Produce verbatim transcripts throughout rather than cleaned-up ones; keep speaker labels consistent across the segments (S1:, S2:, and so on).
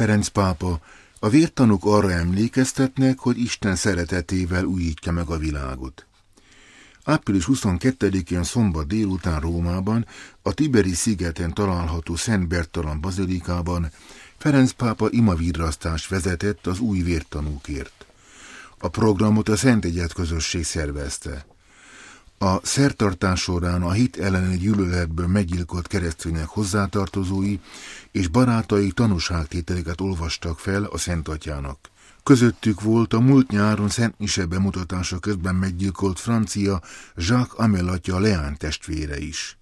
S1: Ferenc pápa, a vértanúk arra emlékeztetnek, hogy Isten szeretetével újítja meg a világot. április huszonkettedikén szombat délután Rómában, a Tiberi szigeten található Szent Bertalan bazilikában Ferenc pápa imavirrasztást vezetett az új vértanúkért. A programot a Szentegyed közösség szervezte. A szertartás során a hit elleni gyűlöletből meggyilkolt keresztények hozzátartozói és barátai tanúságtételeket olvastak fel a Szent Atyának. Közöttük volt a múlt nyáron Szent Mise bemutatása közben meggyilkolt francia Jacques Hamel atya leány testvére is.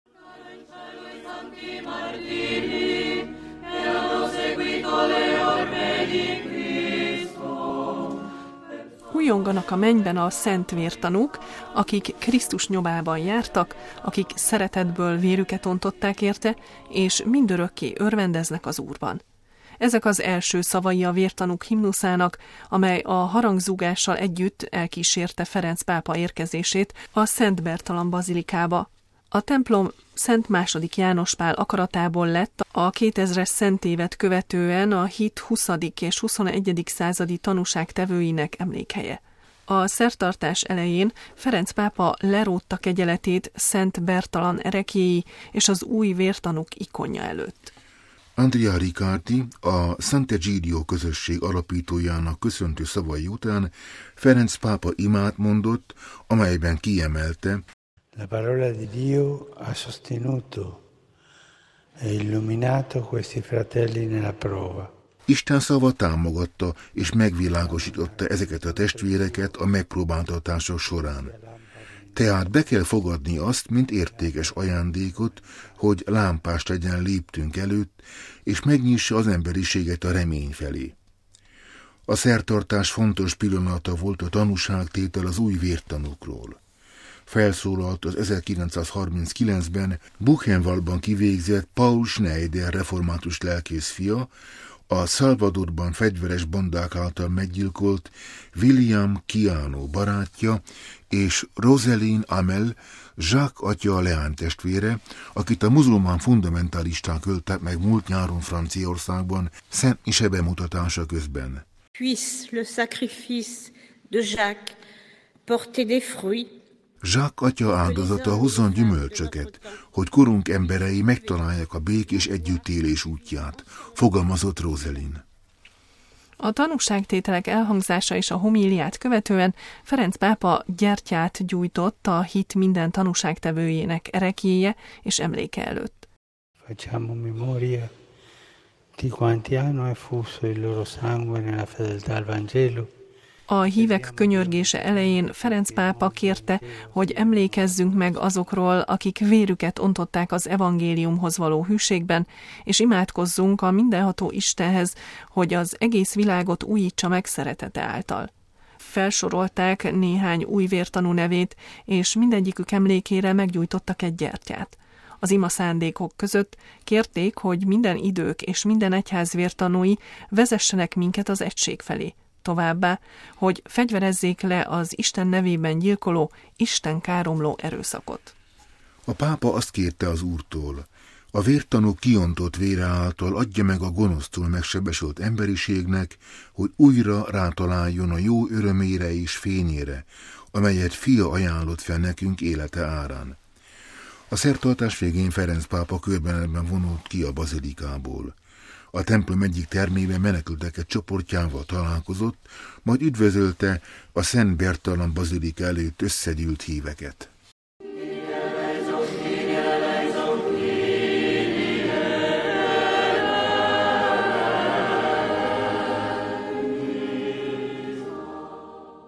S2: Hújonganak a mennyben a szent vértanúk, akik Krisztus nyomában jártak, akik szeretetből vérüket ontották érte, és mindörökké örvendeznek az Úrban. Ezek az első szavai a vértanúk himnuszának, amely a harangzúgással együtt elkísérte Ferenc pápa érkezését a Szent Bertalan bazilikába. A templom Szent második János Pál akaratából lett a kétezres szentévet követően a hit huszadik és huszonegyedik századi tanúságtevőinek emlékhelye. A szertartás elején Ferenc pápa lerótta kegyeletét Szent Bertalan ereklyéi és az új vértanúk ikonja előtt.
S1: Andrea Riccardi, a Sant'Egidio közösség alapítójának köszöntő szavai után Ferenc pápa imát mondott, amelyben kiemelte:
S3: La parola di Dio ha sostenuto e illuminato questi fratelli nella prova.
S1: Isten szava támogatta és megvilágosította ezeket a testvéreket a megpróbáltatások során. Tehát be kell fogadni azt, mint értékes ajándékot, hogy lámpást legyen léptünk előtt, és megnyissa az emberiséget a remény felé. A szertartás fontos pillanata volt a tanúságtétel az új vértanúkról. Felszólalt az ezerkilencszázharminckilencben Buchenwaldban kivégzett Paul Schneider református lelkész fia, a Salvadorban fegyveres bandák által meggyilkolt William Kiano barátja és Roselyne Hamel, Jacques atya leánytestvére, akit a muzulmán fundamentalisták öltek meg múlt nyáron Franciaországban Szent Mise bemutatása közben.
S4: Puisse le sacrifice de Jacques porter des fruits.
S1: Jacques atya áldozata hozzon gyümölcsöket, hogy korunk emberei megtalálják a békés együttélés útját, fogalmazott Roselyne.
S2: A tanúságtételek elhangzása és a homíliát követően Ferenc pápa gyertyát gyújtott a hit minden tanúságtevőjének ereklyéje és emléke előtt.
S3: Facciamo memoria di quanti hanno effuso il loro sangue nella fedeltà al Vangelo.
S2: A hívek könyörgése elején Ferenc pápa kérte, hogy emlékezzünk meg azokról, akik vérüket ontották az evangéliumhoz való hűségben, és imádkozzunk a mindenható Istenhez, hogy az egész világot újítsa meg szeretete által. Felsorolták néhány új vértanú nevét, és mindegyikük emlékére meggyújtottak egy gyertyát. Az ima szándékok között kérték, hogy minden idők és minden egyház vértanúi vezessenek minket az egység felé. Továbbá, hogy fegyverezzék le az Isten nevében gyilkoló, Isten káromló erőszakot.
S1: A pápa azt kérte az Úrtól: a vértanúk kiontott vére által adja meg a gonosztól megsebesült emberiségnek, hogy újra rátaláljon a jó örömére és fényére, amelyet fia ajánlott fel nekünk élete árán. A szertartás végén Ferenc pápa körbenetben vonult ki a bazilikából. A templom egyik termében menekültek egy csoportjával találkozott, majd üdvözölte a Szent Bertalan bazilika előtt összegyűlt híveket.